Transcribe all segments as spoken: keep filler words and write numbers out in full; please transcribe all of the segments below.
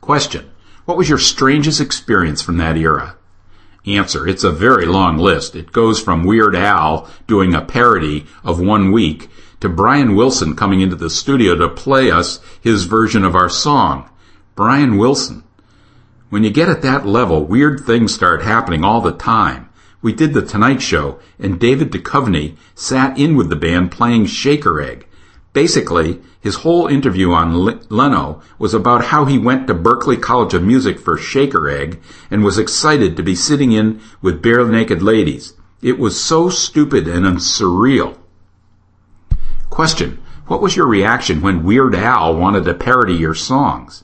Question. What was your strangest experience from that era? Answer. It's a very long list. It goes from Weird Al doing a parody of One Week to Brian Wilson coming into the studio to play us his version of our song. Brian Wilson. When you get at that level, weird things start happening all the time. We did The Tonight Show, and David Duchovny sat in with the band playing Shaker Egg. Basically, his whole interview on Le- Leno was about how he went to Berklee College of Music for Shaker Egg and was excited to be sitting in with bare naked ladies. It was so stupid and surreal. Question. What was your reaction when Weird Al wanted to parody your songs?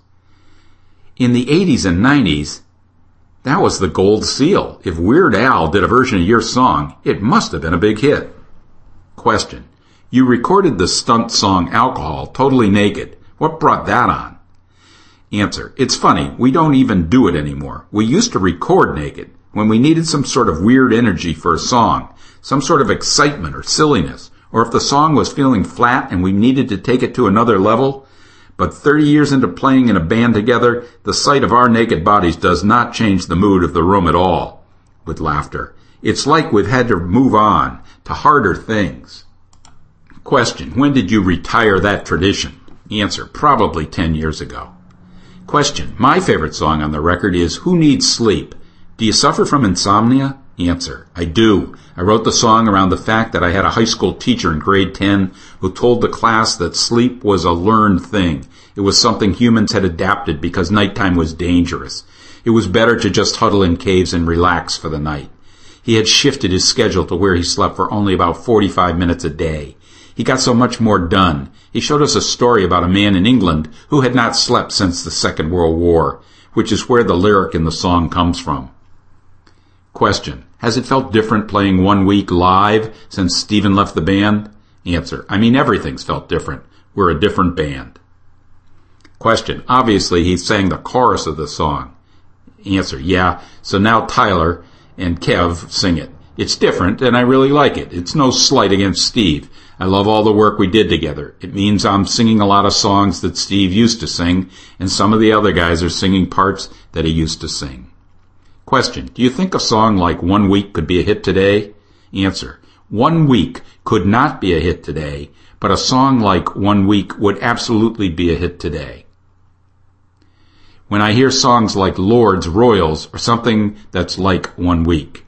In the eighties and nineties, that was the gold seal. If Weird Al did a version of your song, it must have been a big hit. Question. You recorded the stunt song Alcohol totally naked. What brought that on? Answer. It's funny. We don't even do it anymore. We used to record naked when we needed some sort of weird energy for a song, some sort of excitement or silliness, or if the song was feeling flat and we needed to take it to another level. But thirty years into playing in a band together, the sight of our naked bodies does not change the mood of the room at all. With laughter. It's like we've had to move on to harder things. Question. When did you retire that tradition? Answer. Probably ten years ago. Question. My favorite song on the record is Who Needs Sleep? Do you suffer from insomnia? Answer. I do. I wrote the song around the fact that I had a high school teacher in grade ten who told the class that sleep was a learned thing. It was something humans had adapted because nighttime was dangerous. It was better to just huddle in caves and relax for the night. He had shifted his schedule to where he slept for only about forty-five minutes a day. He got so much more done. He showed us a story about a man in England who had not slept since the Second World War, which is where the lyric in the song comes from. Question. Has it felt different playing One Week live since Stephen left the band? Answer. I mean, everything's felt different. We're a different band. Question. Obviously, he sang the chorus of the song. Answer. Yeah, so now Tyler and Kev sing it. It's different, and I really like it. It's no slight against Steve. I love all the work we did together. It means I'm singing a lot of songs that Steve used to sing, and some of the other guys are singing parts that he used to sing. Question. Do you think a song like One Week could be a hit today? Answer. One Week could not be a hit today, but a song like One Week would absolutely be a hit today. When I hear songs like Lord's Royals or something that's like One Week.